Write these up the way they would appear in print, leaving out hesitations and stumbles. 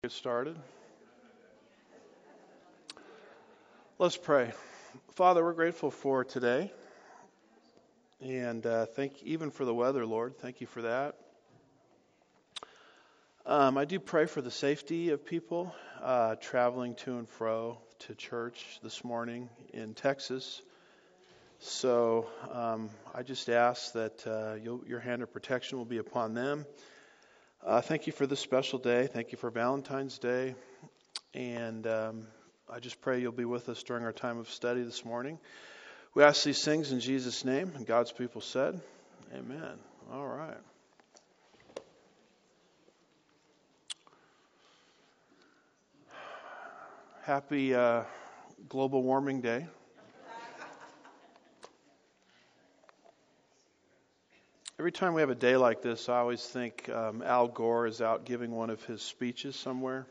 Get started. Let's pray. Father, we're grateful for today, and thank you even for the weather, Lord. Thank you for that. I do pray for the safety of people traveling to and fro to church this morning in Texas. So I just ask that your hand of protection will be upon them. Thank you for this special day. Thank you for Valentine's Day. And I just pray you'll be with us during our time of study this morning. We ask these things in Jesus' name, and God's people said, amen. All right. Happy Global Warming Day. Every time we have a day like this, I always think Al Gore is out giving one of his speeches somewhere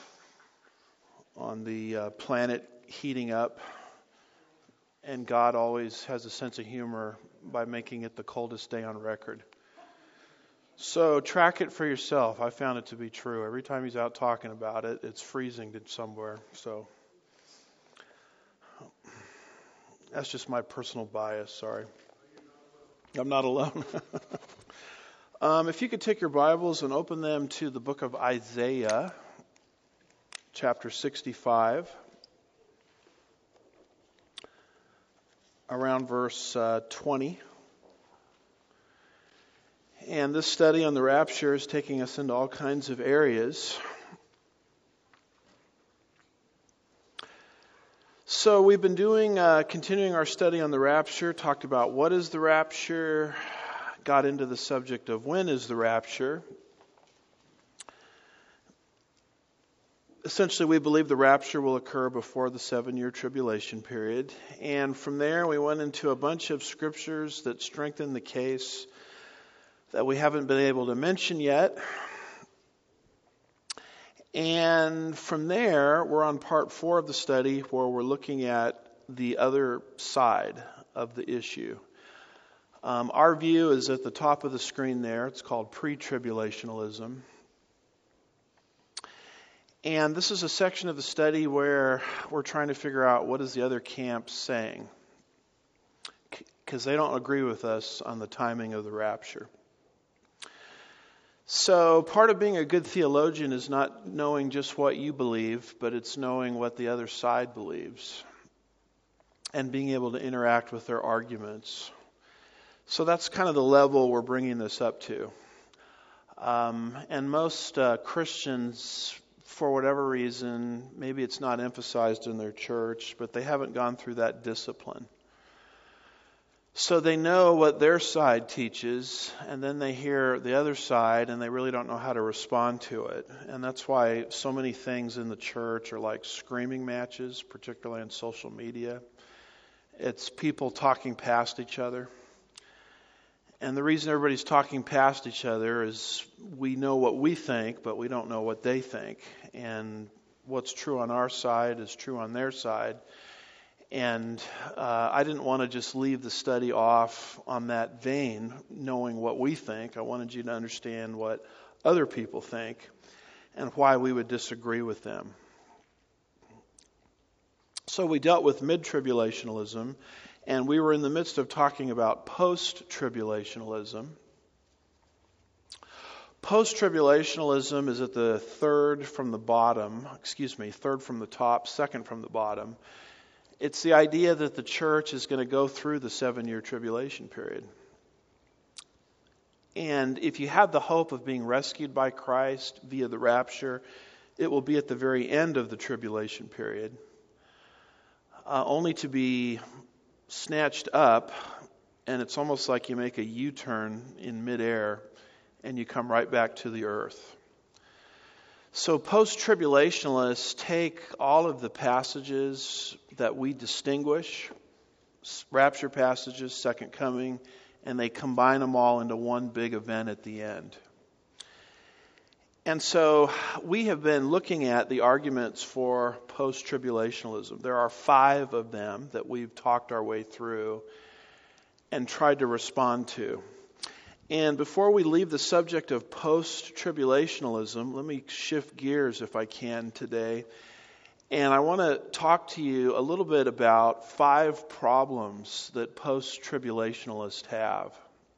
on the planet heating up, and God always has a sense of humor by making it the coldest day on record. So track it for yourself. I found it to be true. Every time he's out talking about it, it's freezing somewhere. So that's just my personal bias, sorry. I'm not alone. If you could take your Bibles and open them to the book of Isaiah, chapter 65, around verse 20. And this study on the rapture is taking us into all kinds of areas. So we've been continuing our study on the rapture, talked about what is the rapture, got into the subject of when is the rapture. Essentially, we believe the rapture will occur before the 7-year tribulation period. And from there, we went into a bunch of scriptures that strengthen the case that we haven't been able to mention yet. And from there, we're on part 4 of the study where we're looking at the other side of the issue. Our view is at the top of the screen there. It's called pre-tribulationalism. And this is a section of the study where we're trying to figure out what is the other camp saying, because they don't agree with us on the timing of the rapture. So part of being a good theologian is not knowing just what you believe, but it's knowing what the other side believes and being able to interact with their arguments. So that's kind of the level we're bringing this up to. And most Christians, for whatever reason, maybe it's not emphasized in their church, but they haven't gone through that discipline. So they know what their side teaches, and then they hear the other side, and they really don't know how to respond to it. And that's why so many things in the church are like screaming matches, particularly on social media. It's people talking past each other. And the reason everybody's talking past each other is we know what we think, but we don't know what they think. And what's true on our side is true on their side. And I didn't want to just leave the study off on that vein, knowing what we think. I wanted you to understand what other people think and why we would disagree with them. So we dealt with mid-tribulationalism, and we were in the midst of talking about post-tribulationalism. Post-tribulationalism is at the third from the top, second from the bottom. It's the idea that the church is going to go through the 7-year tribulation period. And if you have the hope of being rescued by Christ via the rapture, it will be at the very end of the tribulation period, only to be snatched up, and it's almost like you make a U-turn in midair and you come right back to the earth. So post-tribulationalists take all of the passages that we distinguish, rapture passages, second coming, and they combine them all into one big event at the end. And so we have been looking at the arguments for post-tribulationalism. There are 5 of them that we've talked our way through and tried to respond to. And before we leave the subject of post-tribulationalism, let me shift gears if I can today. And I want to talk to you a little bit about 5 problems that post-tribulationalists have.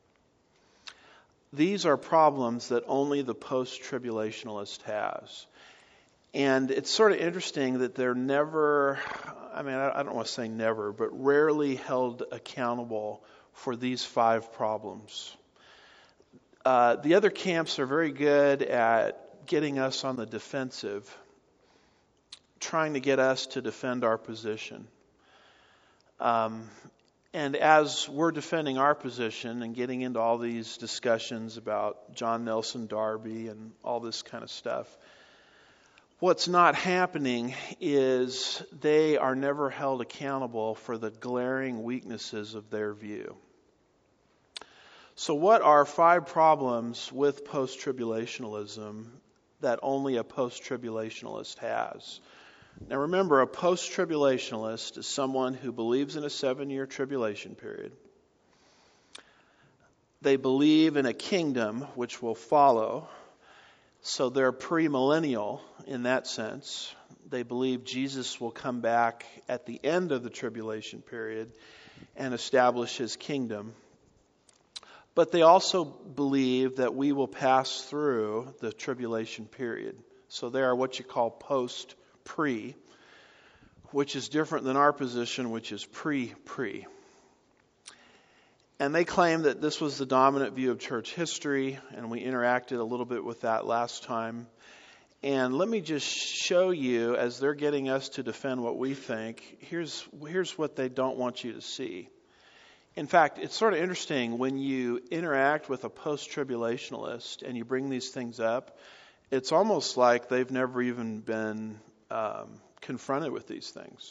These are problems that only the post-tribulationalist has. And it's sort of interesting that they're never, I don't want to say never, but rarely held accountable for these 5 problems. The other camps are very good at getting us on the defensive, trying to get us to defend our position. And as we're defending our position and getting into all these discussions about John Nelson Darby and all this kind of stuff, what's not happening is they are never held accountable for the glaring weaknesses of their view. So what are 5 problems with post-tribulationalism that only a post-tribulationalist has? Now remember, a post-tribulationalist is someone who believes in a 7-year tribulation period. They believe in a kingdom which will follow. So they're premillennial in that sense. They believe Jesus will come back at the end of the tribulation period and establish his kingdom. But they also believe that we will pass through the tribulation period. So they are what you call post-pre, which is different than our position, which is pre-pre. And they claim that this was the dominant view of church history, and we interacted a little bit with that last time. And let me just show you, as they're getting us to defend what we think, here's what they don't want you to see. In fact, it's sort of interesting when you interact with a post-tribulationalist and you bring these things up, it's almost like they've never even been confronted with these things.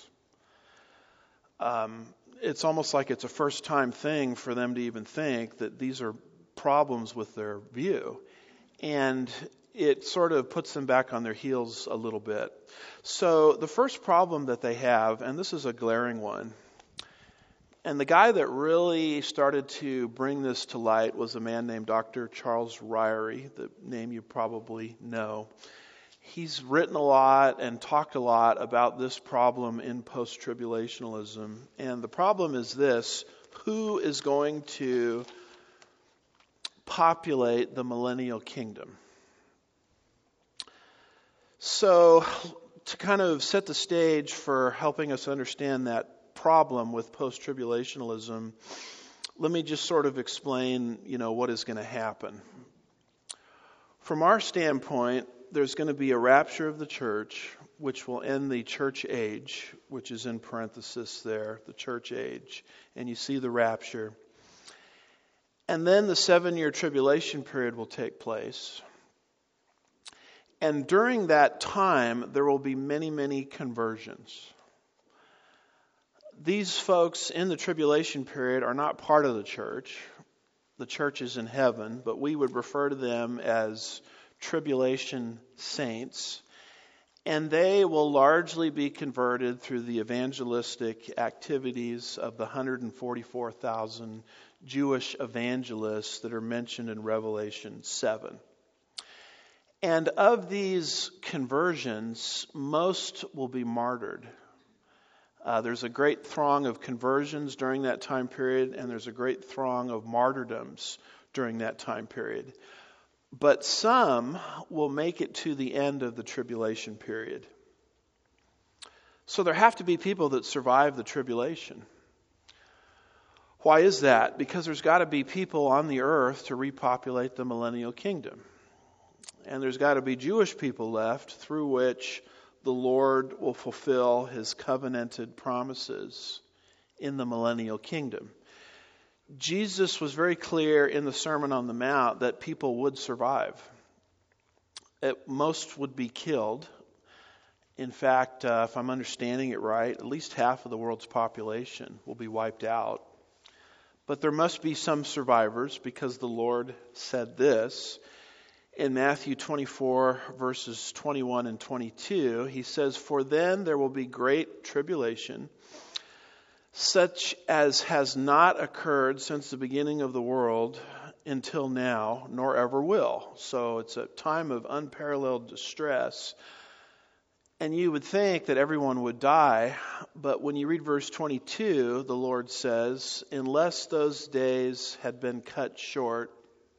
It's almost like it's a first-time thing for them to even think that these are problems with their view. And it sort of puts them back on their heels a little bit. So the first problem that they have, and this is a glaring one, and the guy that really started to bring this to light was a man named Dr. Charles Ryrie, the name you probably know. He's written a lot and talked a lot about this problem in post-tribulationalism. And the problem is this: who is going to populate the millennial kingdom? So, to kind of set the stage for helping us understand that problem with post-tribulationalism, let me just sort of explain, what is going to happen. From our standpoint, there's going to be a rapture of the church, which will end the church age, which is in parenthesis there, the church age. And you see the rapture. And then the 7-year tribulation period will take place. And during that time, there will be many, many conversions. These folks in the tribulation period are not part of the church. The church is in heaven, but we would refer to them as tribulation saints. And they will largely be converted through the evangelistic activities of the 144,000 Jewish evangelists that are mentioned in Revelation 7. And of these conversions, most will be martyred. There's a great throng of conversions during that time period, and there's a great throng of martyrdoms during that time period. But some will make it to the end of the tribulation period. So there have to be people that survive the tribulation. Why is that? Because there's got to be people on the earth to repopulate the millennial kingdom. And there's got to be Jewish people left through which the Lord will fulfill his covenanted promises in the millennial kingdom. Jesus was very clear in the Sermon on the Mount that people would survive. Most would be killed. In fact, if I'm understanding it right, at least half of the world's population will be wiped out. But there must be some survivors, because the Lord said this. In Matthew 24, verses 21 and 22, he says, "For then there will be great tribulation, such as has not occurred since the beginning of the world, until now, nor ever will. So it's a time of unparalleled distress. And you would think that everyone would die, but when you read verse 22, the Lord says, unless those days had been cut short,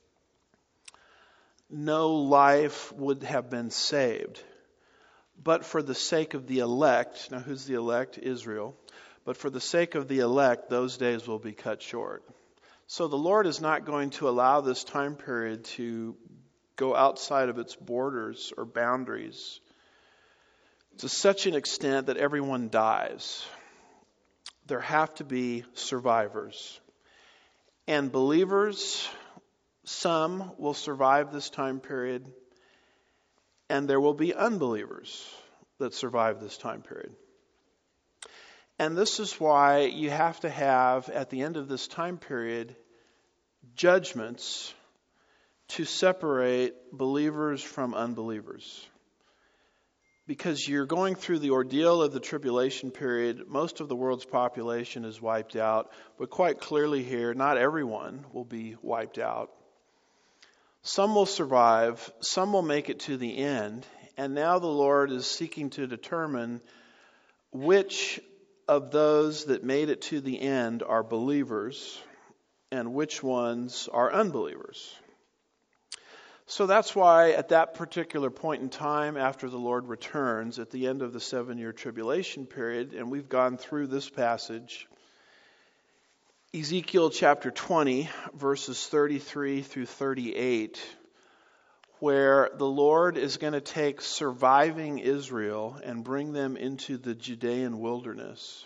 no life would have been saved. But for the sake of the elect, now who's the elect? Israel. But for the sake of the elect, those days will be cut short. So the Lord is not going to allow this time period to go outside of its borders or boundaries to such an extent that everyone dies. There have to be survivors. And believers, some will survive this time period, and there will be unbelievers that survive this time period. And this is why you have to have, at the end of this time period, judgments to separate believers from unbelievers. Because you're going through the ordeal of the tribulation period, most of the world's population is wiped out. But quite clearly here, not everyone will be wiped out. Some will survive, some will make it to the end. And now the Lord is seeking to determine which of those that made it to the end are believers and which ones are unbelievers. So that's why at that particular point in time, after the Lord returns, at the end of the 7-year tribulation period, and we've gone through this passage, Ezekiel chapter 20, verses 33 through 38, where the Lord is going to take surviving Israel and bring them into the Judean wilderness.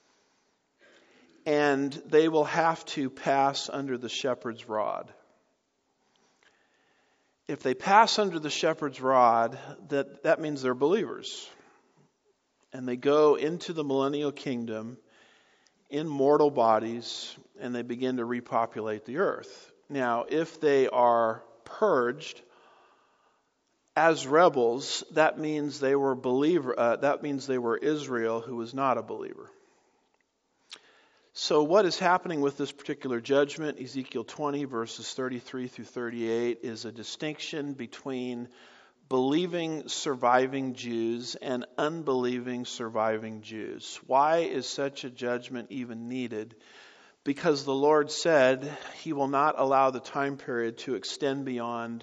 And they will have to pass under the shepherd's rod. If they pass under the shepherd's rod, that means they're believers. And they go into the millennial kingdom in mortal bodies, and they begin to repopulate the earth. Now, if they are purged as rebels, that means they were Israel who was not a believer. So what is happening with this particular judgment, Ezekiel 20 verses 33 through 38, is a distinction between believing surviving Jews and unbelieving surviving Jews. Why is such a judgment even needed? Because the Lord said He will not allow the time period to extend beyond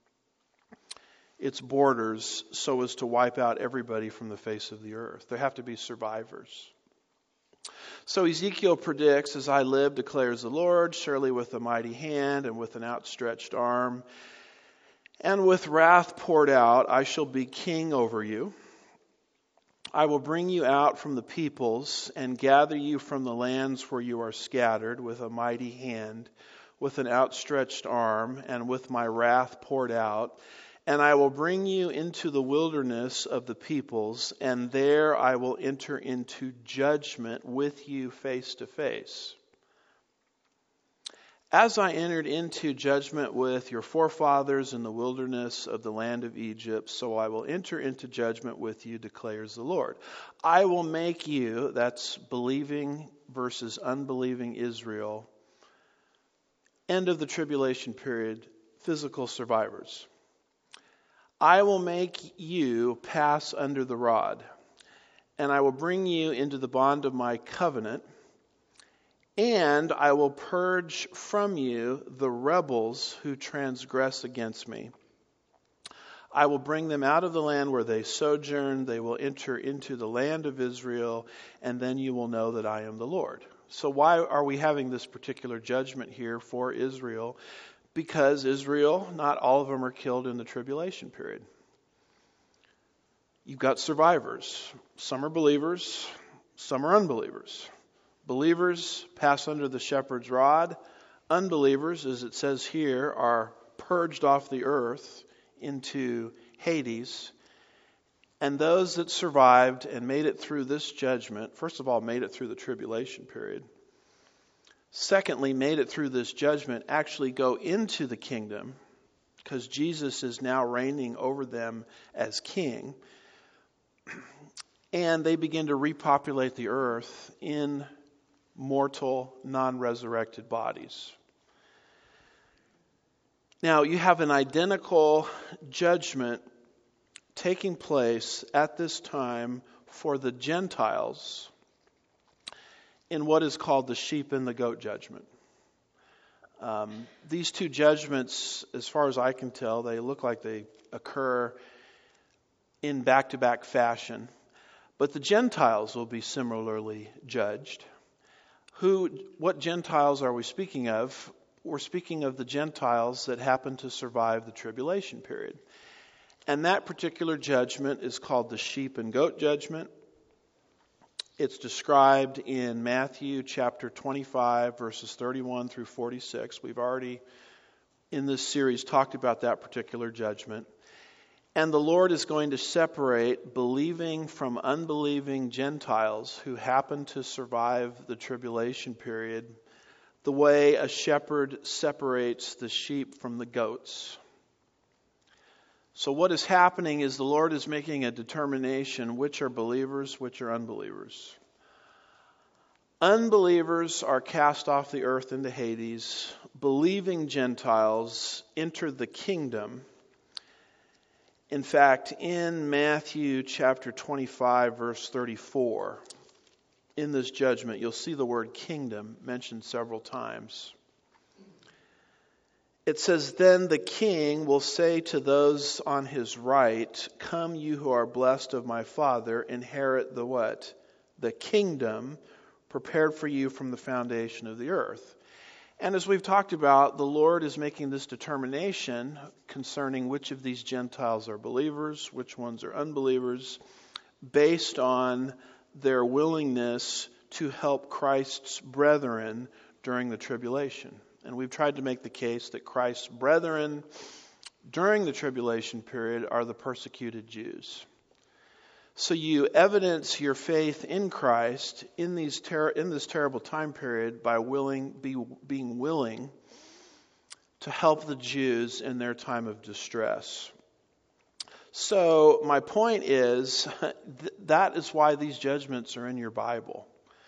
its borders so as to wipe out everybody from the face of the earth. There have to be survivors. So Ezekiel predicts, as I live, declares the Lord, surely with a mighty hand and with an outstretched arm and with wrath poured out, I shall be king over you. I will bring you out from the peoples and gather you from the lands where you are scattered with a mighty hand, with an outstretched arm, and with my wrath poured out. And I will bring you into the wilderness of the peoples, and there I will enter into judgment with you face to face. As I entered into judgment with your forefathers in the wilderness of the land of Egypt, so I will enter into judgment with you, declares the Lord. I will make you, that's believing versus unbelieving Israel, end of the tribulation period, physical survivors. I will make you pass under the rod, and I will bring you into the bond of my covenant, and I will purge from you the rebels who transgress against me. I will bring them out of the land where they sojourn. They will enter into the land of Israel, and then you will know that I am the Lord. So why are we having this particular judgment here for Israel? Because Israel, not all of them are killed in the tribulation period. You've got survivors. Some are believers, some are unbelievers. Believers pass under the shepherd's rod. Unbelievers, as it says here, are purged off the earth into Hades. And those that survived and made it through this judgment, first of all, made it through the tribulation period. Secondly, made it through this judgment, actually go into the kingdom because Jesus is now reigning over them as king. And they begin to repopulate the earth in mortal, non-resurrected bodies. Now, you have an identical judgment taking place at this time for the Gentiles in what is called the sheep and the goat judgment. These two judgments, as far as I can tell, they look like they occur in back-to-back fashion. But the Gentiles will be similarly judged. What Gentiles are we speaking of? We're speaking of the Gentiles that happen to survive the tribulation period. And that particular judgment is called the sheep and goat judgment. It's described in Matthew chapter 25, verses 31 through 46. We've already, in this series, talked about that particular judgment. And the Lord is going to separate believing from unbelieving Gentiles who happen to survive the tribulation period the way a shepherd separates the sheep from the goats. So what is happening is the Lord is making a determination which are believers, which are unbelievers. Unbelievers are cast off the earth into Hades. Believing Gentiles enter the kingdom. In fact, in Matthew chapter 25, verse 34, in this judgment, you'll see the word kingdom mentioned several times. It says, "Then the king will say to those on his right, 'Come, you who are blessed of my Father, inherit the what? The kingdom prepared for you from the foundation of the earth.'" And as we've talked about, the Lord is making this determination concerning which of these Gentiles are believers, which ones are unbelievers, based on their willingness to help Christ's brethren during the tribulation. And we've tried to make the case that Christ's brethren during the tribulation period are the persecuted Jews. So you evidence your faith in Christ in this terrible time period by being willing to help the Jews in their time of distress. So my point is, that is why these judgments are in your Bible.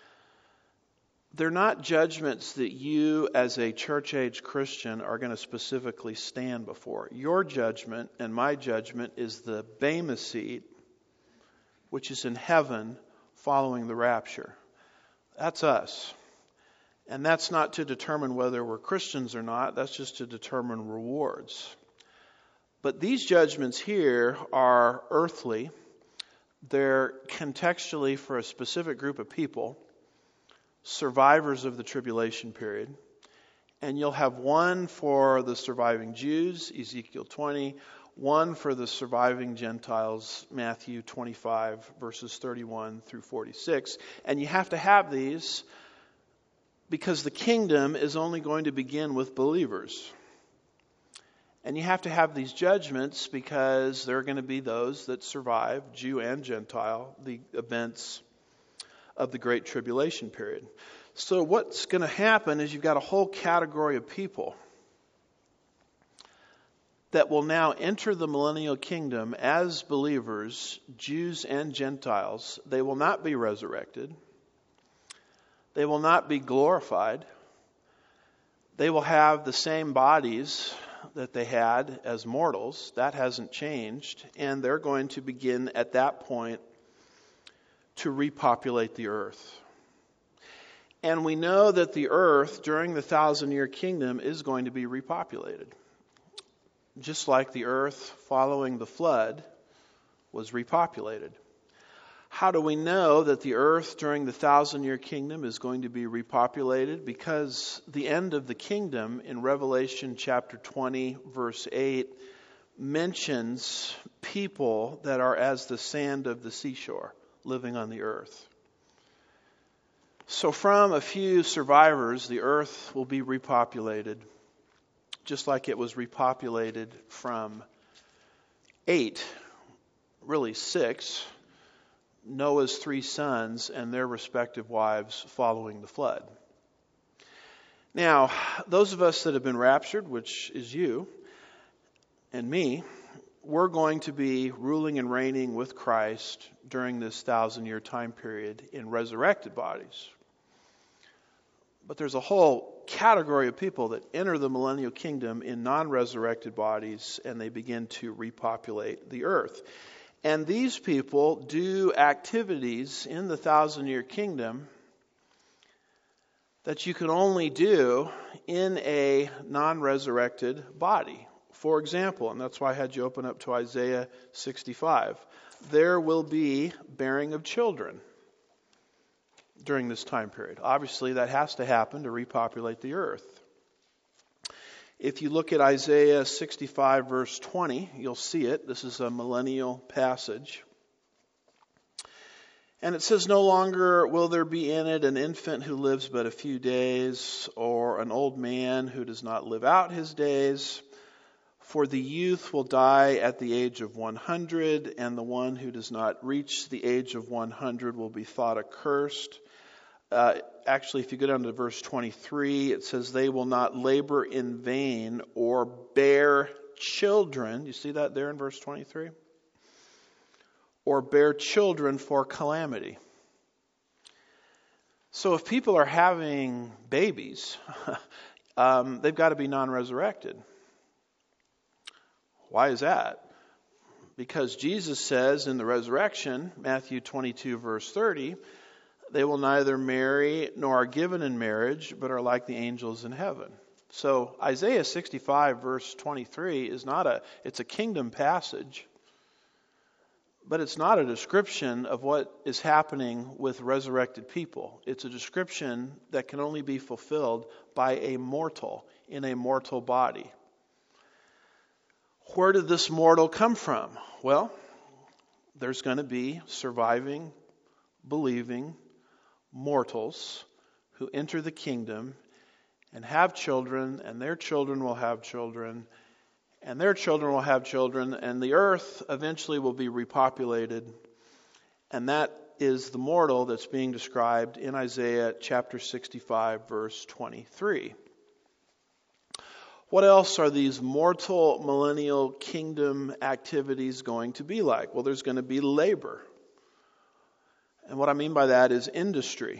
They're not judgments that you as a church-age Christian are going to specifically stand before. Your judgment and my judgment is the Bema seat, which is in heaven following the rapture. That's us. And that's not to determine whether we're Christians or not. That's just to determine rewards. But these judgments here are earthly. They're contextually for a specific group of people, survivors of the tribulation period. And you'll have one for the surviving Jews, Ezekiel 20, one for the surviving Gentiles, Matthew 25, verses 31 through 46. And you have to have these because the kingdom is only going to begin with believers. And you have to have these judgments because there are going to be those that survive, Jew and Gentile, the events of the Great Tribulation period. So what's going to happen is you've got a whole category of people that will now enter the millennial kingdom as believers, Jews and Gentiles. They will not be resurrected. They will not be glorified. They will have the same bodies that they had as mortals. That hasn't changed. And they're going to begin at that point to repopulate the earth. And we know that the earth during the 1,000-year kingdom is going to be repopulated. Just like the earth following the flood was repopulated. How do we know that the earth during the 1,000-year kingdom is going to be repopulated? Because the end of the kingdom in Revelation chapter 20, verse 8, mentions people that are as the sand of the seashore living on the earth. So from a few survivors, the earth will be repopulated, just like it was repopulated from 6, Noah's 3 sons and their respective wives following the flood. Now, those of us that have been raptured, which is you and me, we're going to be ruling and reigning with Christ during this 1,000-year time period in resurrected bodies. But there's a whole category of people that enter the millennial kingdom in non-resurrected bodies, and they begin to repopulate the earth. And these people do activities in the 1,000-year kingdom that you can only do in a non-resurrected body. For example, and that's why I had you open up to Isaiah 65, there will be bearing of children during this time period. Obviously, that has to happen to repopulate the earth. If you look at Isaiah 65, verse 20, you'll see it. This is a millennial passage. And it says, "No longer will there be in it an infant who lives but a few days, or an old man who does not live out his days. For the youth will die at the age of 100, and the one who does not reach the age of 100 will be thought accursed." Actually, if you go down to verse 23, it says, "They will not labor in vain or bear children." You see that there in verse 23? "Or bear children for calamity." So if people are having babies, they've got to be non-resurrected. Why is that? Because Jesus says in the resurrection, Matthew 22, verse 30, "They will neither marry nor are given in marriage, but are like the angels in heaven." So Isaiah 65, verse 23 it's a kingdom passage, but it's not a description of what is happening with resurrected people. It's a description that can only be fulfilled by a mortal in a mortal body. Where did this mortal come from? Well, there's going to be surviving, believing mortals who enter the kingdom and have children, and their children will have children, and their children will have children, and the earth eventually will be repopulated. And that is the mortal that's being described in Isaiah chapter 65, verse 23. What else are these mortal millennial kingdom activities going to be like? Well, there's going to be labor. And what I mean by that is industry.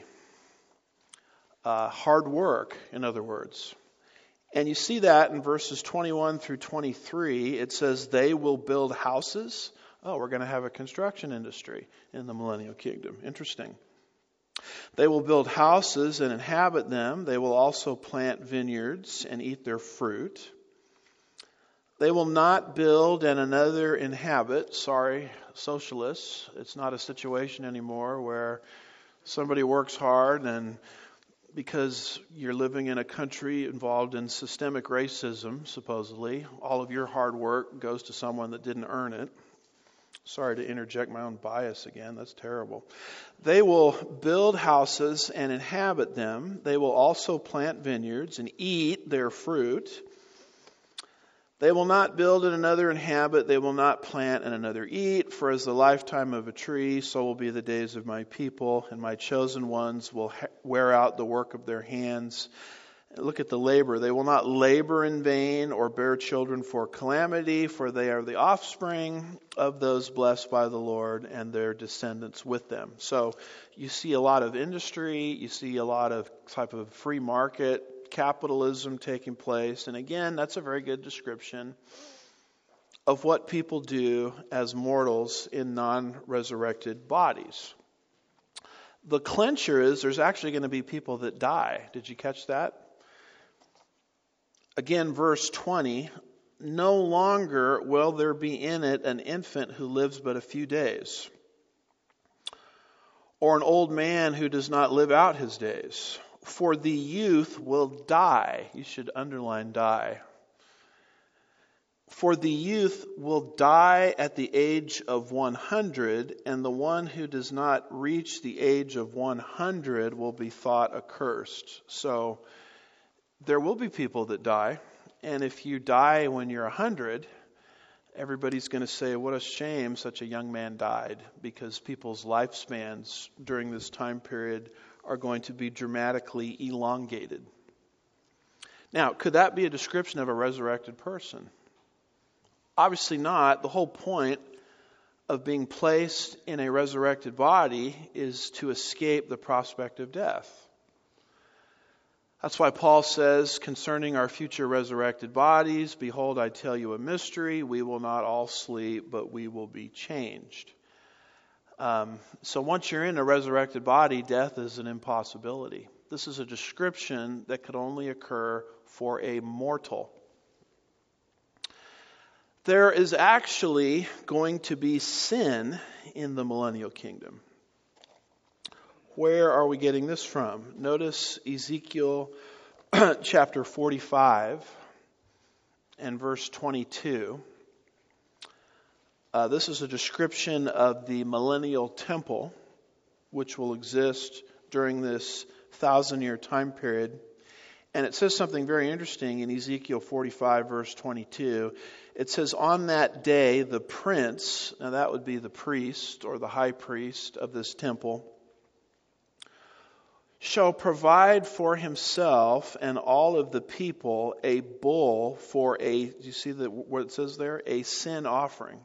Hard work, in other words. And you see that in verses 21 through 23. It says they will build houses. Oh, we're going to have a construction industry in the millennial kingdom. Interesting. They will build houses and inhabit them. They will also plant vineyards and eat their fruit. They will not build and another inhabit. Sorry, socialists. It's not a situation anymore where somebody works hard and because you're living in a country involved in systemic racism, supposedly, all of your hard work goes to someone that didn't earn it. Sorry to interject my own bias again. That's terrible. They will build houses and inhabit them. They will also plant vineyards and eat their fruit. They will not build and another inhabit. They will not plant and another eat. For as the lifetime of a tree, so will be the days of my people. And my chosen ones will wear out the work of their hands. Look at the labor. They will not labor in vain or bear children for calamity, for they are the offspring of those blessed by the Lord and their descendants with them. So you see a lot of industry. You see a lot of type of free market capitalism taking place. And again, that's a very good description of what people do as mortals in non-resurrected bodies. The clincher is there's actually going to be people that die. Did you catch that? Again, verse 20, no longer will there be in it an infant who lives but a few days, or an old man who does not live out his days. For the youth will die. You should underline die. For the youth will die at the age of 100, and the one who does not reach the age of 100 will be thought accursed. So there will be people that die, and if you die when you're 100, everybody's going to say, what a shame such a young man died, because people's lifespans during this time period are going to be dramatically elongated. Now, could that be a description of a resurrected person? Obviously not. The whole point of being placed in a resurrected body is to escape the prospect of death. That's why Paul says concerning our future resurrected bodies, behold, I tell you a mystery. We will not all sleep, but we will be changed. So once you're in a resurrected body, death is an impossibility. This is a description that could only occur for a mortal. There is actually going to be sin in the millennial kingdom. Where are we getting this from? Notice Ezekiel chapter 45 and verse 22. This is a description of the millennial temple, which will exist during this 1,000-year time period. And it says something very interesting in Ezekiel 45, verse 22. It says, on that day, the prince, now that would be the priest or the high priest of this temple, shall provide for himself and all of the people a bull for a, do you see what it says there? A sin offering.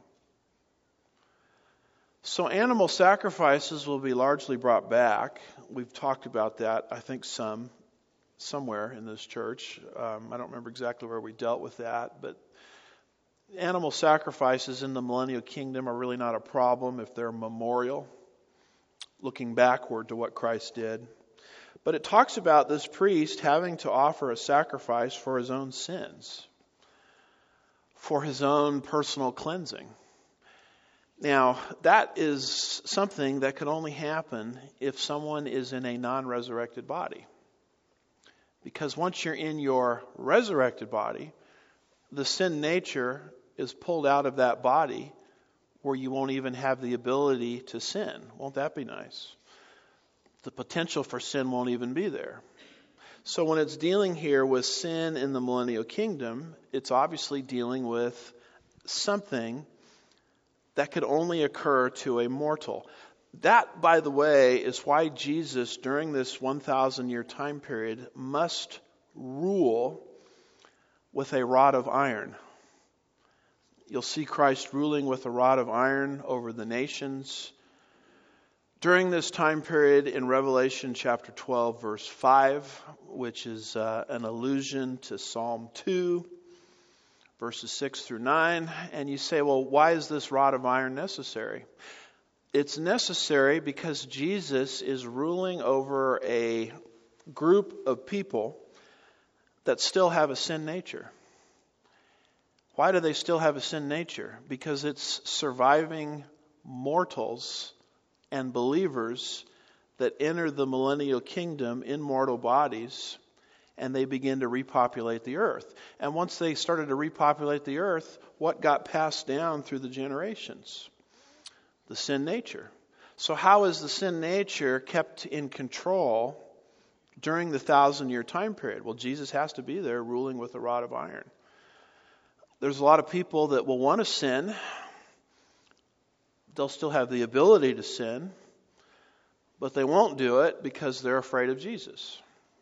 So animal sacrifices will be largely brought back. We've talked about that, I think somewhere in this church. I don't remember exactly where we dealt with that, but animal sacrifices in the millennial kingdom are really not a problem if they're memorial, looking backward to what Christ did. But it talks about this priest having to offer a sacrifice for his own sins, for his own personal cleansing. Now, that is something that could only happen if someone is in a non-resurrected body. Because once you're in your resurrected body, the sin nature is pulled out of that body where you won't even have the ability to sin. Won't that be nice? The potential for sin won't even be there. So when it's dealing here with sin in the millennial kingdom, it's obviously dealing with something that could only occur to a mortal. That, by the way, is why Jesus, during this 1,000-year time period, must rule with a rod of iron. You'll see Christ ruling with a rod of iron over the nations. During this time period in Revelation chapter 12, verse 5, which is an allusion to Psalm 2, verses 6 through 9. And you say, well, why is this rod of iron necessary? It's necessary because Jesus is ruling over a group of people that still have a sin nature. Why do they still have a sin nature? Because it's surviving mortals and believers that enter the millennial kingdom in mortal bodies, and they begin to repopulate the earth. And once they started to repopulate the earth, what got passed down through the generations? The sin nature. So how is the sin nature kept in control during the 1,000-year time period? Well, Jesus has to be there ruling with a rod of iron. There's a lot of people that will want to sin. They'll still have the ability to sin, but they won't do it because they're afraid of Jesus.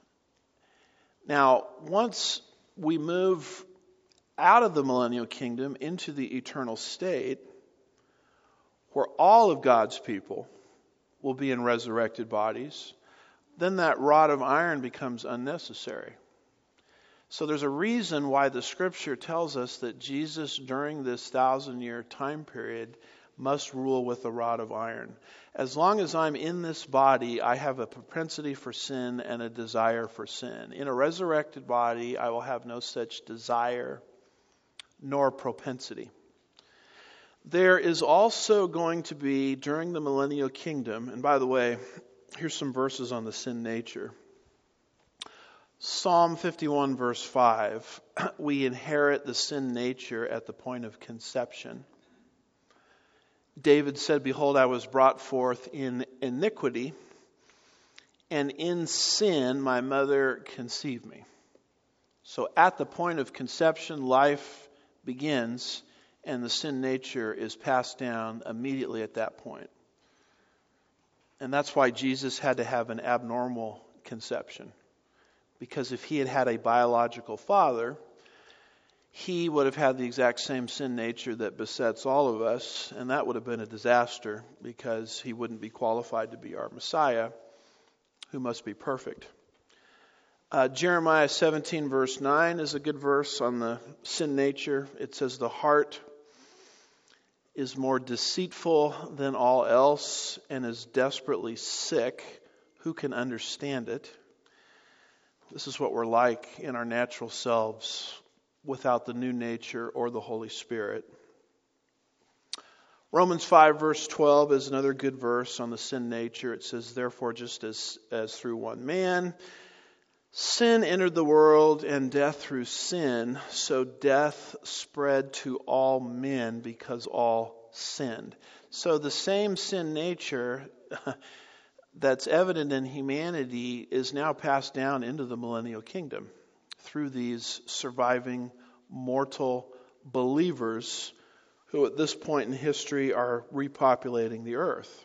Now, once we move out of the millennial kingdom into the eternal state, where all of God's people will be in resurrected bodies, then that rod of iron becomes unnecessary. So there's a reason why the scripture tells us that Jesus, during this 1,000-year time period, must rule with a rod of iron. As long as I'm in this body, I have a propensity for sin and a desire for sin. In a resurrected body, I will have no such desire nor propensity. There is also going to be, during the millennial kingdom, and by the way, here's some verses on the sin nature. Psalm 51 verse 5, we inherit the sin nature at the point of conception. David said, behold, I was brought forth in iniquity, and in sin my mother conceived me. So at the point of conception, life begins, and the sin nature is passed down immediately at that point. And that's why Jesus had to have an abnormal conception. Because if he had had a biological father, he would have had the exact same sin nature that besets all of us, and that would have been a disaster because he wouldn't be qualified to be our Messiah, who must be perfect. Jeremiah 17 verse 9 is a good verse on the sin nature. It says, the heart is more deceitful than all else and is desperately sick. Who can understand it? This is what we're like in our natural selves without the new nature or the Holy Spirit. Romans 5 verse 12 is another good verse on the sin nature. It says, therefore, just as through one man sin entered the world, and death through sin, so death spread to all men because all sinned. So the same sin nature that's evident in humanity is now passed down into the millennial kingdom through these surviving mortal believers who at this point in history are repopulating the earth.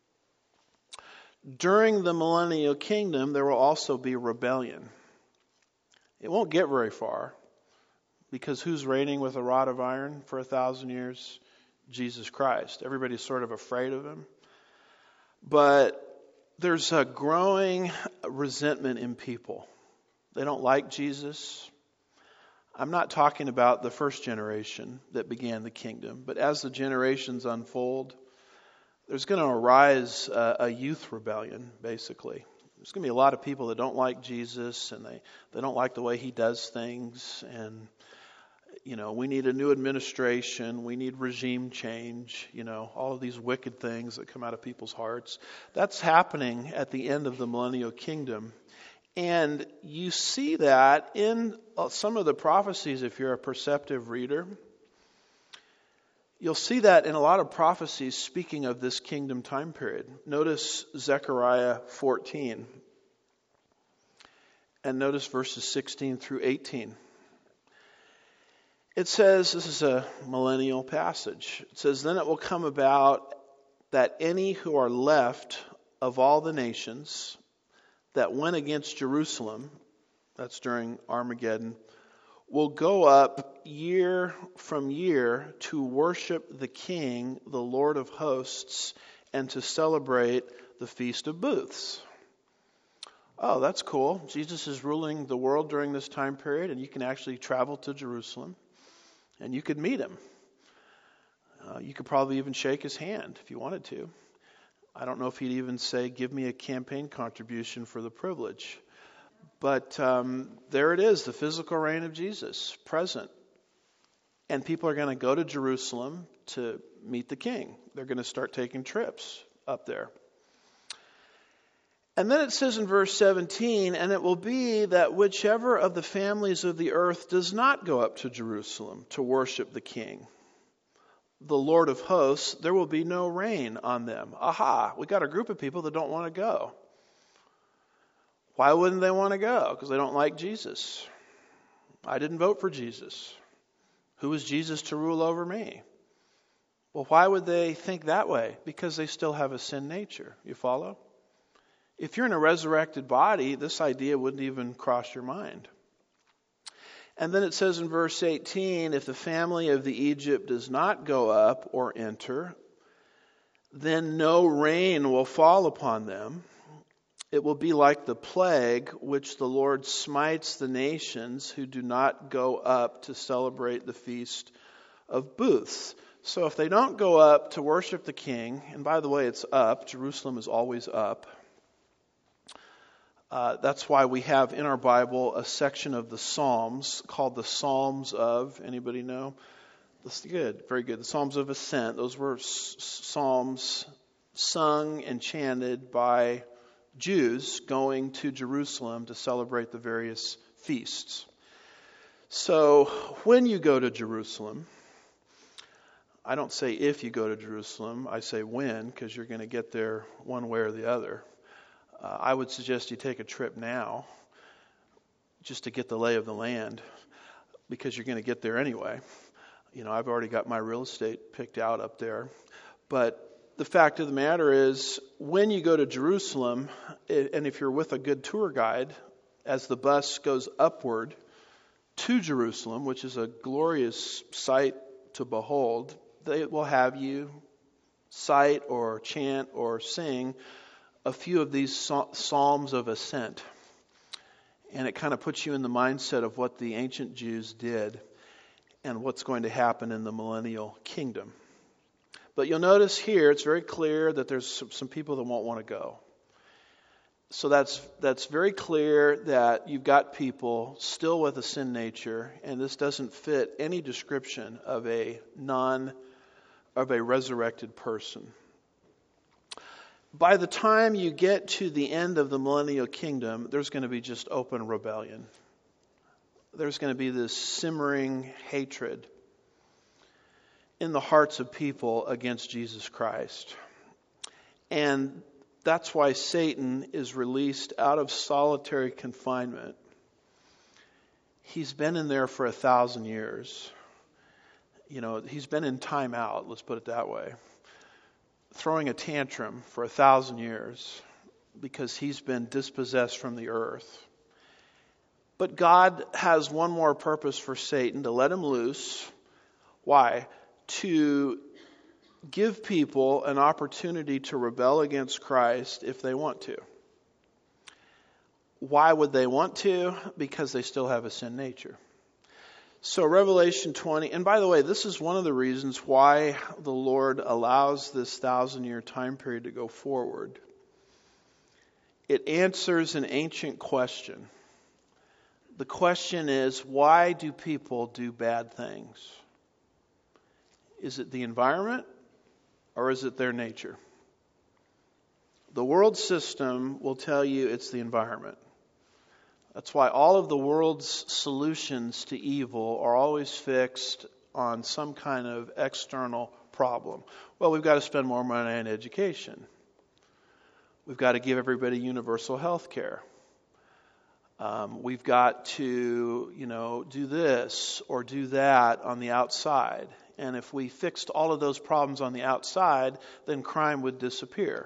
During the millennial kingdom, there will also be rebellion. It won't get very far, because who's reigning with a rod of iron for 1,000 years? Jesus Christ. Everybody's sort of afraid of him. But there's a growing resentment in people. They don't like Jesus. I'm not talking about the first generation that began the kingdom, but as the generations unfold, there's going to arise a youth rebellion, basically. There's going to be a lot of people that don't like Jesus, and they don't like the way he does things. And, we need a new administration. We need regime change. All of these wicked things that come out of people's hearts. That's happening at the end of the millennial kingdom. And you see that in some of the prophecies, if you're a perceptive reader. You'll see that in a lot of prophecies speaking of this kingdom time period. Notice Zechariah 14. And notice verses 16 through 18. It says, this is a millennial passage. It says, then it will come about that any who are left of all the nations that went against Jerusalem, that's during Armageddon, will go up year from year to worship the King, the Lord of hosts, and to celebrate the Feast of Booths. Oh, that's cool. Jesus is ruling the world during this time period, and you can actually travel to Jerusalem, and you could meet him. You could probably even shake his hand if you wanted to. I don't know if he'd even say, give me a campaign contribution for the privilege. But there it is, the physical reign of Jesus, present. And people are going to go to Jerusalem to meet the King. They're going to start taking trips up there. And then it says in verse 17, and it will be that whichever of the families of the earth does not go up to Jerusalem to worship the King, the Lord of hosts, there will be no rain on them. Aha, we got a group of people that don't want to go. Why wouldn't they want to go? Because they don't like Jesus. I didn't vote for Jesus. Who is Jesus to rule over me? Well, why would they think that way? Because they still have a sin nature. You follow? If you're in a resurrected body, this idea wouldn't even cross your mind. And then it says in verse 18, if the family of the Egypt does not go up or enter, then no rain will fall upon them. It will be like the plague which the Lord smites the nations who do not go up to celebrate the Feast of Booths. So if they don't go up to worship the King, and by the way, it's up. Jerusalem is always up. That's why we have in our Bible a section of the Psalms called the Psalms of, anybody know? That's good, very good. The Psalms of Ascent. Those were psalms sung and chanted by Jews going to Jerusalem to celebrate the various feasts. So when you go to Jerusalem, I don't say if you go to Jerusalem, I say when, because you're going to get there one way or the other. I would suggest you take a trip now just to get the lay of the land, because you're going to get there anyway. I've already got my real estate picked out up there. But the fact of the matter is, when you go to Jerusalem, and if you're with a good tour guide, as the bus goes upward to Jerusalem, which is a glorious sight to behold, they will have you cite or chant or sing a few of these psalms of ascent. And it kind of puts you in the mindset of what the ancient Jews did and what's going to happen in the millennial kingdom. But you'll notice here, it's very clear that there's some people that won't want to go. So that's very clear that you've got people still with a sin nature, and this doesn't fit any description of a resurrected person. By the time you get to the end of the millennial kingdom, there's going to be just open rebellion. There's going to be this simmering hatred in the hearts of people against Jesus Christ. And that's why Satan is released out of solitary confinement. He's been in there for 1,000 years. He's been in time out, let's put it that way. Throwing a tantrum for 1,000 years because he's been dispossessed from the earth. But God has one more purpose for Satan, to let him loose. Why? To give people an opportunity to rebel against Christ if they want to. Why would they want to? Because they still have a sin nature. So Revelation 20, and by the way, this is one of the reasons why the Lord allows this 1,000-year time period to go forward. It answers an ancient question. The question is, why do people do bad things? Is it the environment or is it their nature? The world system will tell you it's the environment. That's why all of the world's solutions to evil are always fixed on some kind of external problem. Well, we've got to spend more money on education. We've got to give everybody universal health care. We've got to, do this or do that on the outside. And if we fixed all of those problems on the outside, then crime would disappear.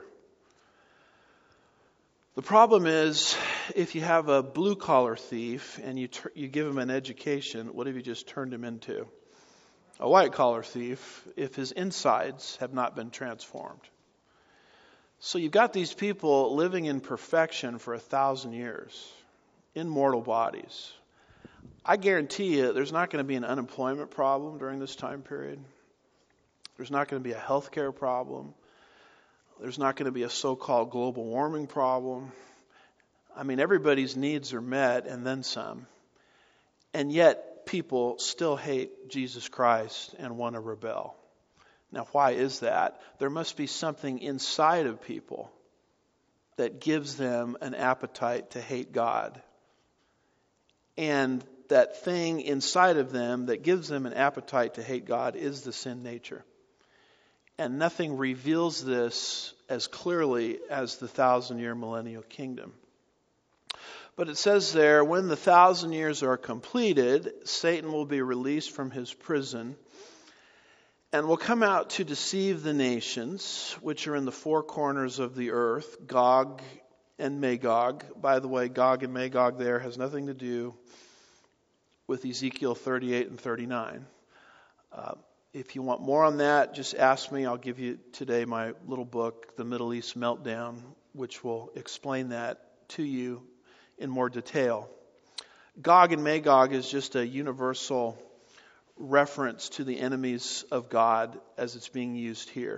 The problem is, if you have a blue-collar thief and you give him an education, what have you just turned him into? A white-collar thief, if his insides have not been transformed. So you've got these people living in perfection for 1,000 years, in mortal bodies. I guarantee you there's not going to be an unemployment problem during this time period. There's not going to be a healthcare problem. There's not going to be a so-called global warming problem. I mean, everybody's needs are met and then some. And yet, people still hate Jesus Christ and want to rebel. Now, why is that? There must be something inside of people that gives them an appetite to hate God. And that thing inside of them that gives them an appetite to hate God is the sin nature. And nothing reveals this as clearly as the 1,000-year millennial kingdom. But it says there, when the 1,000 years are completed, Satan will be released from his prison and will come out to deceive the nations, which are in the four corners of the earth, Gog and Magog. By the way, Gog and Magog there has nothing to do with Ezekiel 38 and 39. If you want more on that, just ask me. I'll give you today my little book, The Middle East Meltdown, which will explain that to you in more detail. Gog and Magog is just a universal reference to the enemies of God as it's being used here.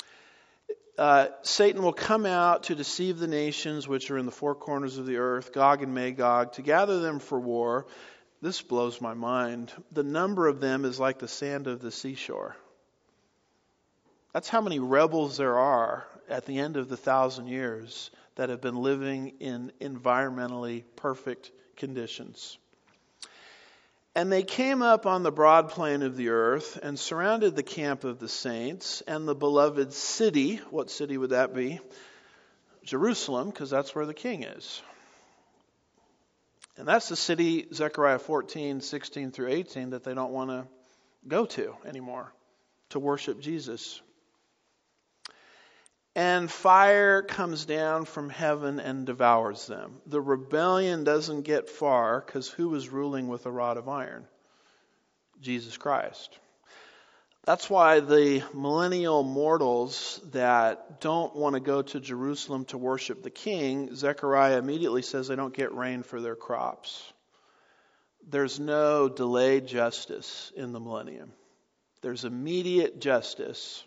Satan will come out to deceive the nations which are in the four corners of the earth, Gog and Magog, to gather them for war. This blows my mind. The number of them is like the sand of the seashore. That's how many rebels there are at the end of the 1,000 years that have been living in environmentally perfect conditions. And they came up on the broad plain of the earth and surrounded the camp of the saints and the beloved city. What city would that be? Jerusalem, because that's where the king is. And that's the city, Zechariah 14, 16 through 18, that they don't want to go to anymore to worship Jesus. And fire comes down from heaven and devours them. The rebellion doesn't get far because who was ruling with a rod of iron? Jesus Christ. That's why the millennial mortals that don't want to go to Jerusalem to worship the king, Zechariah immediately says they don't get rain for their crops. There's no delayed justice in the millennium. There's immediate justice.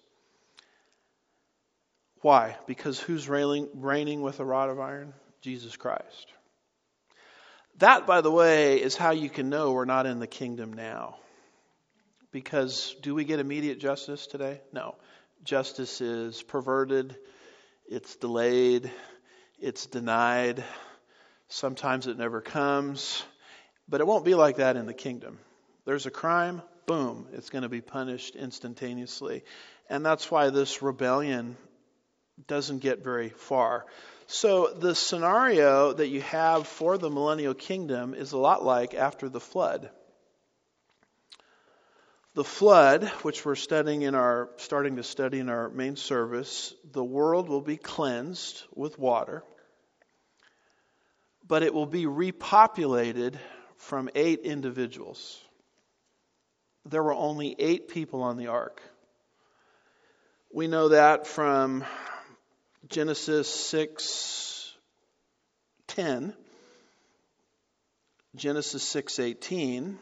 Why? Because who's reigning with a rod of iron? Jesus Christ. That, by the way, is how you can know we're not in the kingdom now. Because do we get immediate justice today? No. Justice is perverted, it's delayed, it's denied. Sometimes it never comes. But it won't be like that in the kingdom. There's a crime, boom, it's going to be punished instantaneously. And that's why this rebellion doesn't get very far. So the scenario that you have for the millennial kingdom is a lot like after the flood. The flood, which we're starting to study in our main service, the world will be cleansed with water, but it will be repopulated from 8 individuals. There were only 8 people on the ark. We know that from Genesis 6:10, Genesis 6:18,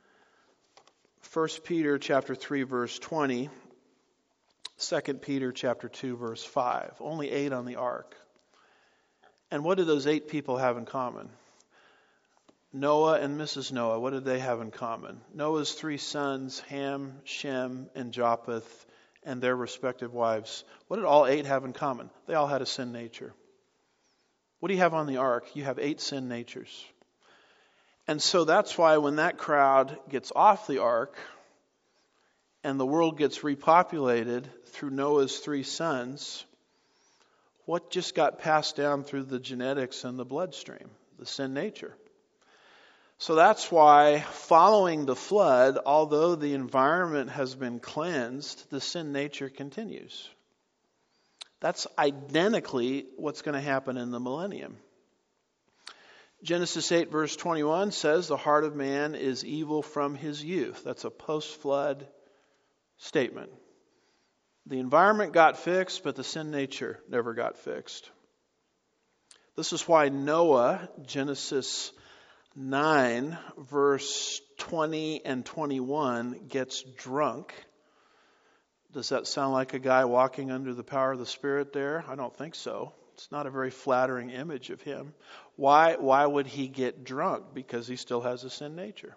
1 Peter chapter 3 verse 20, 2 Peter chapter 2 verse 5. Only 8 on the ark. And what did those 8 people have in common? Noah and Mrs. Noah, what did they have in common? Noah's 3 sons, Ham, Shem, and Japheth, and their respective wives. What did all 8 have in common? They all had a sin nature. What do you have on the ark? You have 8 sin natures. And so that's why when that crowd gets off the ark and the world gets repopulated through Noah's 3 sons, what just got passed down through the genetics and the bloodstream? The sin nature. So that's why following the flood, although the environment has been cleansed, the sin nature continues. That's identically what's going to happen in the millennium. Genesis 8 verse 21 says the heart of man is evil from his youth. That's a post-flood statement. The environment got fixed, but the sin nature never got fixed. This is why Noah, Genesis 9 verse 20 and 21, gets drunk. Does that sound like a guy walking under the power of the Spirit there? I don't think so. It's not a very flattering image of him. Why would he get drunk? Because he still has a sin nature.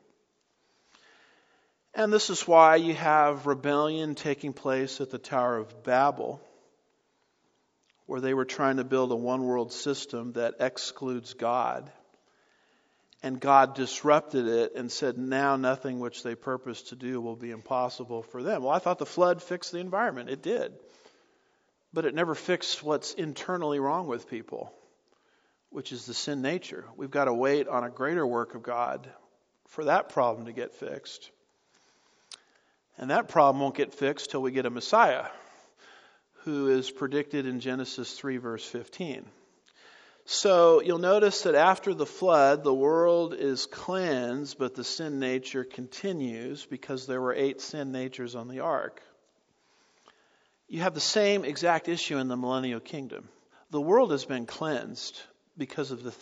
And this is why you have rebellion taking place at the Tower of Babel, where they were trying to build a one-world system that excludes God. And God disrupted it and said, now nothing which they purpose to do will be impossible for them. Well, I thought the flood fixed the environment. It did. But it never fixed what's internally wrong with people, which is the sin nature. We've got to wait on a greater work of God for that problem to get fixed. And that problem won't get fixed till we get a Messiah, who is predicted in Genesis 3 verse 15. So you'll notice that after the flood, the world is cleansed, but the sin nature continues because there were 8 sin natures on the ark. You have the same exact issue in the millennial kingdom. The world has been cleansed because of the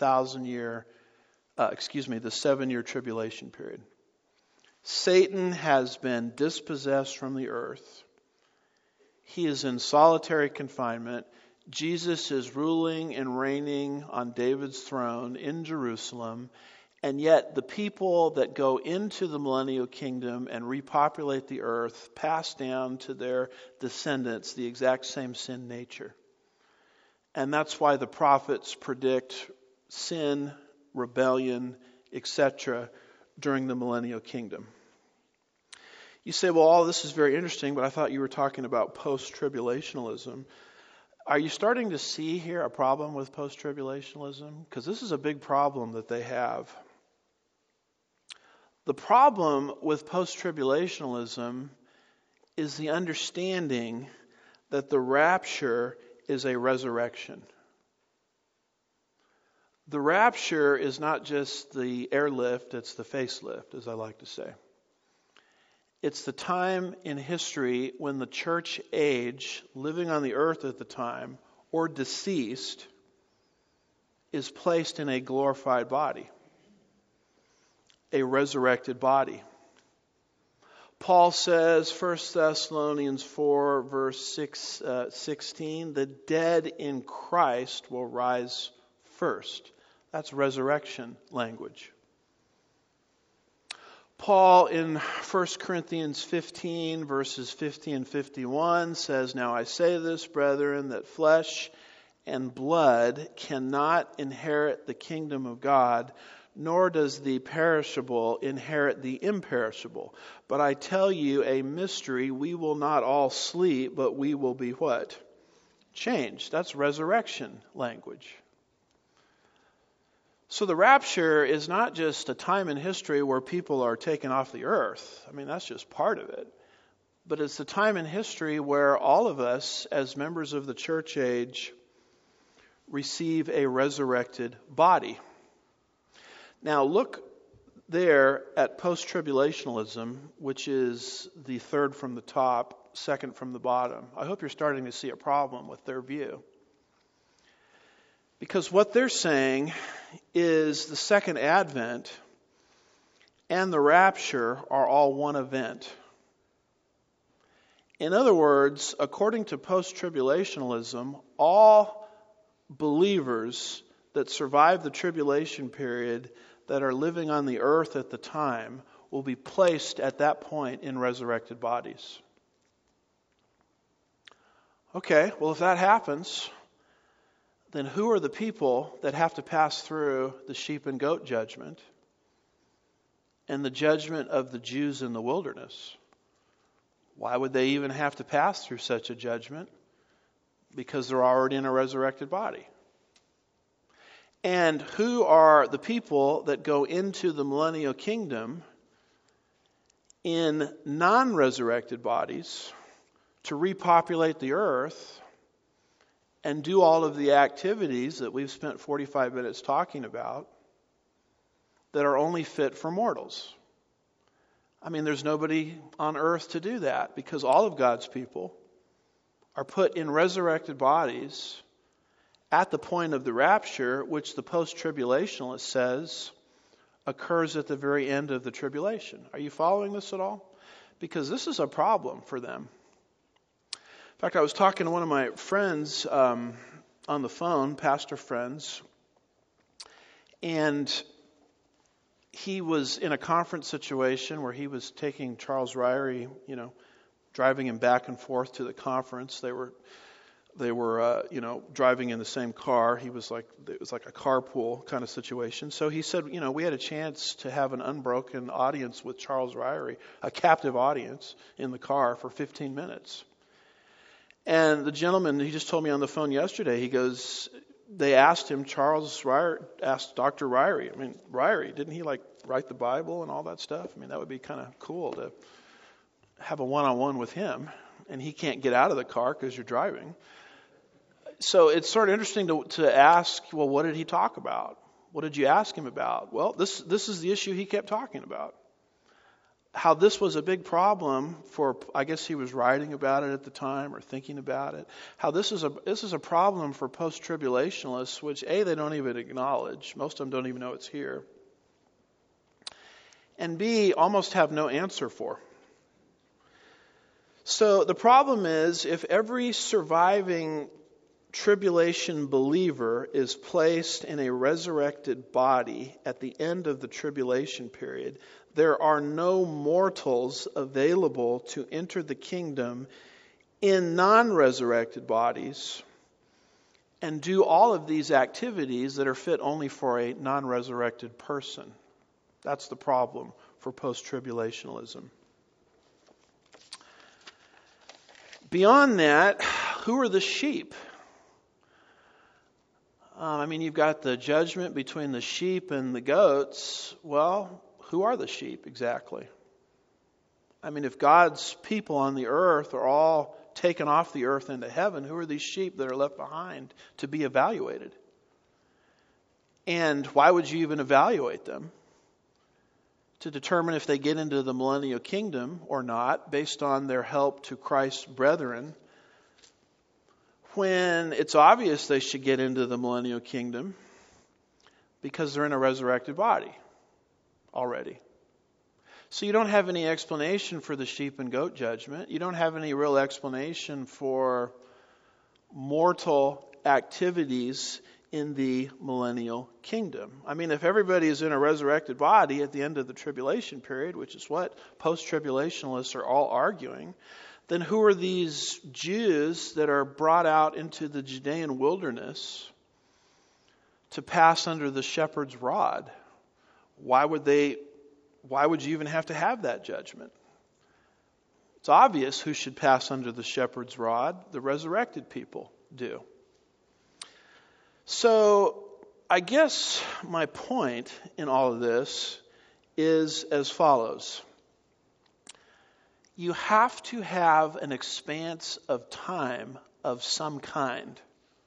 7-year tribulation period. Satan has been dispossessed from the earth. He is in solitary confinement. Jesus is ruling and reigning on David's throne in Jerusalem, and yet the people that go into the millennial kingdom and repopulate the earth pass down to their descendants the exact same sin nature. And that's why the prophets predict sin, rebellion, etc. during the millennial kingdom. You say, well, all this is very interesting, but I thought you were talking about post-tribulationalism. Are you starting to see here a problem with post-tribulationalism? Because this is a big problem that they have. The problem with post-tribulationalism is the understanding that the rapture is a resurrection. The rapture is not just the airlift, it's the facelift, as I like to say. It's the time in history when the church age, living on the earth at the time, or deceased, is placed in a glorified body, a resurrected body. Paul says, 1 Thessalonians 4, verse 16, the dead in Christ will rise first. That's resurrection language. Paul in 1 Corinthians 15, verses 50 and 51 says, now I say this, brethren, that flesh and blood cannot inherit the kingdom of God, nor does the perishable inherit the imperishable. But I tell you a mystery, we will not all sleep, but we will be what? Changed. That's resurrection language. So the rapture is not just a time in history where people are taken off the earth. I mean, that's just part of it. But it's a time in history where all of us, as members of the church age, receive a resurrected body. Now look there at post-tribulationalism, which is the third from the top, second from the bottom. I hope you're starting to see a problem with their view. Because what they're saying is the second advent and the rapture are all one event. In other words, according to post-tribulationalism, all believers that survive the tribulation period that are living on the earth at the time will be placed at that point in resurrected bodies. Okay, well, if that happens, then who are the people that have to pass through the sheep and goat judgment and the judgment of the Jews in the wilderness? Why would they even have to pass through such a judgment? Because they're already in a resurrected body. And who are the people that go into the millennial kingdom in non-resurrected bodies to repopulate the earth and do all of the activities that we've spent 45 minutes talking about that are only fit for mortals? I mean, there's nobody on earth to do that because all of God's people are put in resurrected bodies at the point of the rapture, which the post-tribulationalist says occurs at the very end of the tribulation. Are you following this at all? Because this is a problem for them. In fact, I was talking to one of my friends on the phone, pastor friends, and he was in a conference situation where he was taking Charles Ryrie, driving him back and forth to the conference. They were driving in the same car. It was like a carpool kind of situation. So he said, we had a chance to have an unbroken audience with Charles Ryrie, a captive audience in the car for 15 minutes. And the gentleman, he just told me on the phone yesterday, he goes, they asked him, Charles Ryrie asked Dr. Ryrie, Ryrie, didn't he write the Bible and all that stuff? That would be kind of cool to have a one-on-one with him. And he can't get out of the car because you're driving. So it's sort of interesting to ask, well, what did he talk about? What did you ask him about? Well, this is the issue he kept talking about. How this was a big problem for, I guess he was writing about it at the time or thinking about it. How this is a problem for post-tribulationalists, which A, they don't even acknowledge. Most of them don't even know it's here. And B, almost have no answer for. So the problem is, if every surviving tribulation believer is placed in a resurrected body at the end of the tribulation period, there are no mortals available to enter the kingdom in non-resurrected bodies and do all of these activities that are fit only for a non-resurrected person. That's the problem for post-tribulationalism. Beyond that, who are the sheep? You've got the judgment between the sheep and the goats. Well, who are the sheep exactly? If God's people on the earth are all taken off the earth into heaven, who are these sheep that are left behind to be evaluated? And why would you even evaluate them? to determine if they get into the millennial kingdom or not based on their help to Christ's brethren, when it's obvious they should get into the millennial kingdom because they're in a resurrected body already. So you don't have any explanation for the sheep and goat judgment. You don't have any real explanation for mortal activities in the millennial kingdom. I mean, if everybody is in a resurrected body at the end of the tribulation period, which is what post-tribulationalists are all arguing, then who are these Jews that are brought out into the Judean wilderness to pass under the shepherd's rod? Why would you even have to have that judgment? It's obvious who should pass under the shepherd's rod. The resurrected people do. So I guess my point in all of this is as follows. You have to have an expanse of time of some kind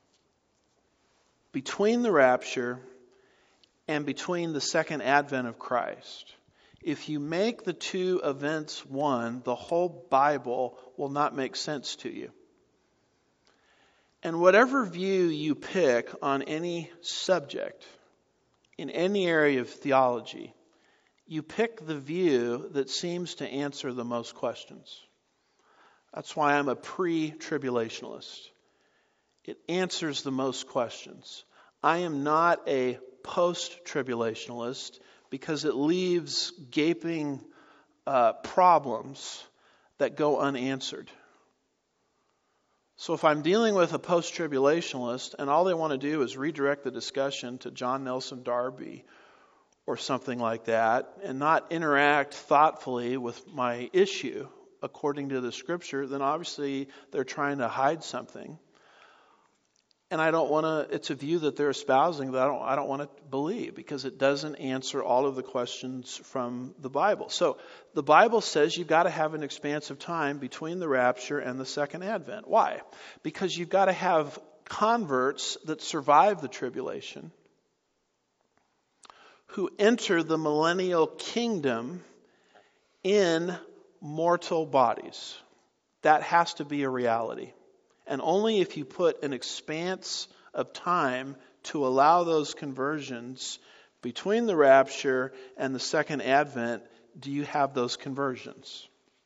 between the rapture and between the second advent of Christ. If you make the two events one, the whole Bible will not make sense to you. And whatever view you pick on any subject, in any area of theology, you pick the view that seems to answer the most questions. That's why I'm a pre-tribulationalist. It answers the most questions. I am not a post-tribulationalist because it leaves gaping problems that go unanswered. So if I'm dealing with a post-tribulationalist and all they want to do is redirect the discussion to John Nelson Darby or something like that and not interact thoughtfully with my issue according to the Scripture, then obviously they're trying to hide something. And it's a view that they're espousing that I don't want to believe because it doesn't answer all of the questions from the Bible. So the Bible says you've got to have an expanse of time between the rapture and the second advent. Why? Because you've got to have converts that survive the tribulation who enter the millennial kingdom in mortal bodies. That has to be a reality. And only if you put an expanse of time to allow those conversions between the rapture and the second advent do you have those conversions.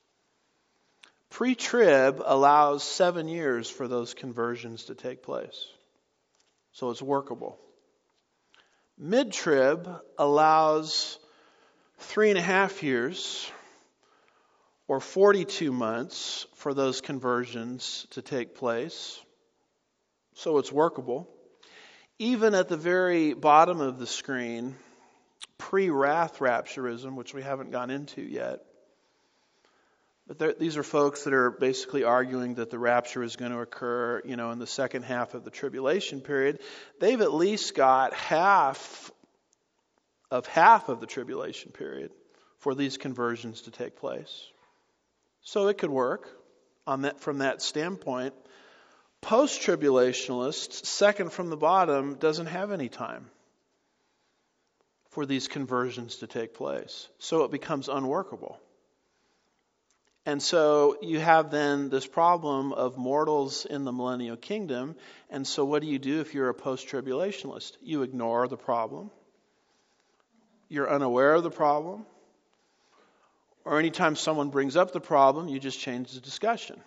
Pre-trib allows 7 years for those conversions to take place. So it's workable. Mid-trib allows 3.5 years or 42 months for those conversions to take place. So it's workable. Even at the very bottom of the screen, pre-wrath rapturism, which we haven't gone into yet. But these are folks that are basically arguing that the rapture is going to occur, in the second half of the tribulation period. They've at least got half of the tribulation period for these conversions to take place. So it could work from that standpoint. Post-tribulationalists, second from the bottom, doesn't have any time for these conversions to take place. So it becomes unworkable. And so you have then this problem of mortals in the millennial kingdom. And so what do you do if you're a post-tribulationalist? You ignore the problem. You're unaware of the problem. Or anytime someone brings up the problem, you just change the discussion.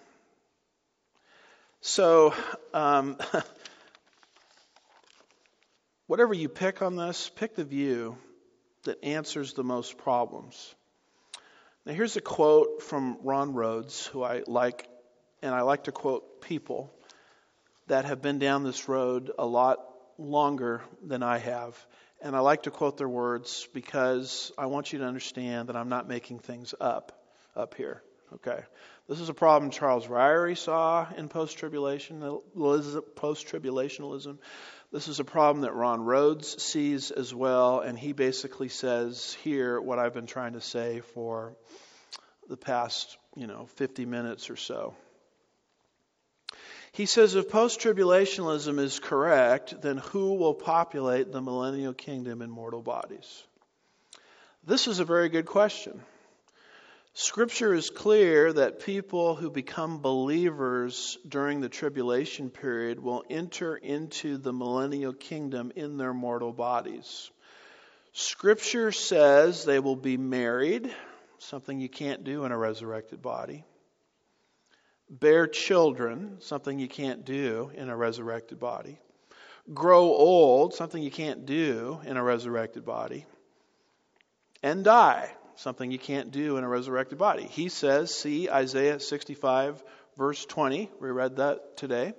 So, whatever you pick on this, pick the view that answers the most problems. Now, here's a quote from Ron Rhodes, who I like, and I like to quote people that have been down this road a lot longer than I have. And I like to quote their words because I want you to understand that I'm not making things up here. Okay. This is a problem Charles Ryrie saw in post-tribulationalism. This is a problem that Ron Rhodes sees as well. And he basically says here what I've been trying to say for the past, 50 minutes or so. He says, if post-tribulationalism is correct, then who will populate the millennial kingdom in mortal bodies? This is a very good question. Scripture is clear that people who become believers during the tribulation period will enter into the millennial kingdom in their mortal bodies. Scripture says they will be married, something you can't do in a resurrected body. Bear children, something you can't do in a resurrected body. Grow old, something you can't do in a resurrected body. And die, something you can't do in a resurrected body. He says, see Isaiah 65, verse 20. We read that today.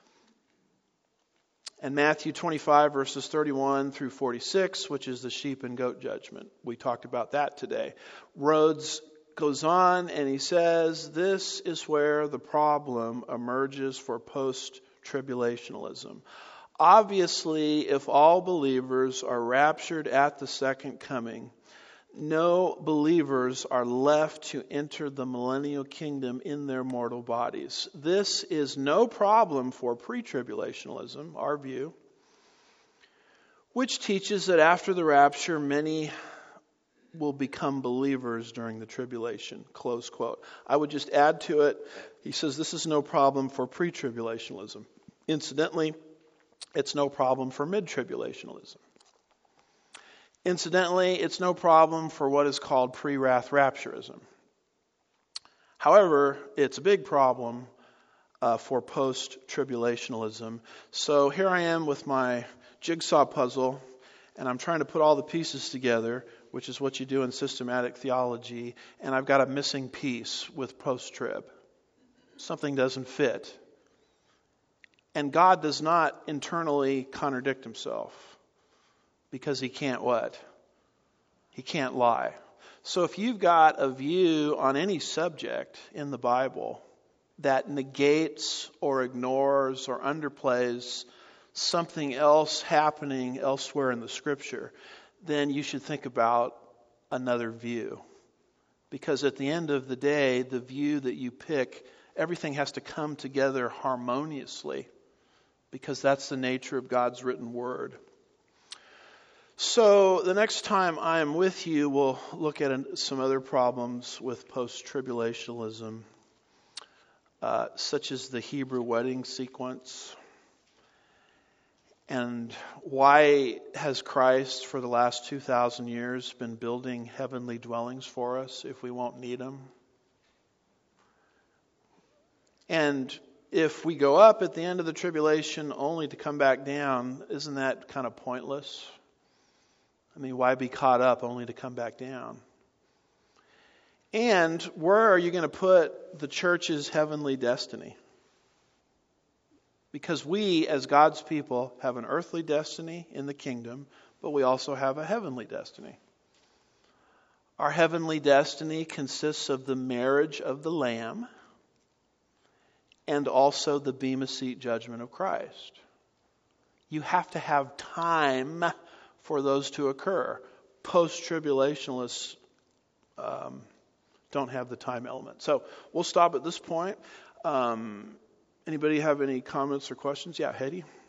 And Matthew 25, verses 31 through 46, which is the sheep and goat judgment. We talked about that today. Rhodes goes on and he says, this is where the problem emerges for post-tribulationalism. Obviously, if all believers are raptured at the second coming, no believers are left to enter the millennial kingdom in their mortal bodies. This is no problem for pre-tribulationalism, our view, which teaches that after the rapture, many will become believers during the tribulation, close quote. I would just add to it, he says this is no problem for pre-tribulationalism. Incidentally, it's no problem for mid-tribulationalism. Incidentally, it's no problem for what is called pre-wrath rapturism. However, it's a big problem for post-tribulationalism. So here I am with my jigsaw puzzle, and I'm trying to put all the pieces together, which is what you do in systematic theology, and I've got a missing piece with post-trib. Something doesn't fit. And God does not internally contradict himself. Because he can't what? He can't lie. So if you've got a view on any subject in the Bible that negates or ignores or underplays something else happening elsewhere in the Scripture, then you should think about another view. Because at the end of the day, the view that you pick, everything has to come together harmoniously. Because that's the nature of God's written word. So the next time I am with you, we'll look at some other problems with post-tribulationalism, such as the Hebrew wedding sequence. And why has Christ, for the last 2,000 years, been building heavenly dwellings for us if we won't need them? And if we go up at the end of the tribulation only to come back down, isn't that kind of pointless? I mean, why be caught up only to come back down? And where are you going to put the church's heavenly destiny? Because we, as God's people, have an earthly destiny in the kingdom, but we also have a heavenly destiny. Our heavenly destiny consists of the marriage of the Lamb and also the Bema Seat judgment of Christ. You have to have time for those to occur. Post-tribulationalists don't have the time element. So we'll stop at this point. Anybody have any comments or questions? Yeah, Hedy?